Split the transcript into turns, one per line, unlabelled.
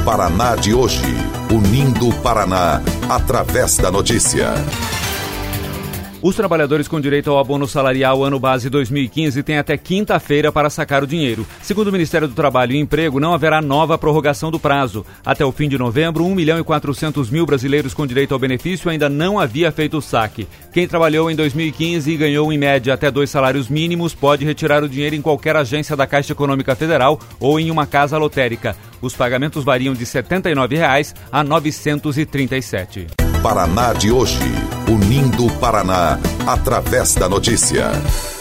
Paraná de hoje, unindo o Paraná através da notícia.
Os trabalhadores com direito ao abono salarial ano base 2015 têm até quinta-feira para sacar o dinheiro. Segundo o Ministério do Trabalho e Emprego, não haverá nova prorrogação do prazo. Até o fim de novembro, 1.400.000 brasileiros com direito ao benefício ainda não havia feito o saque. Quem trabalhou em 2015 e ganhou em média até 2 salários mínimos pode retirar o dinheiro em qualquer agência da Caixa Econômica Federal ou em uma casa lotérica. Os pagamentos variam de R$ 79,00 a R$ 937.
Paraná de hoje, unindo o Paraná através da notícia.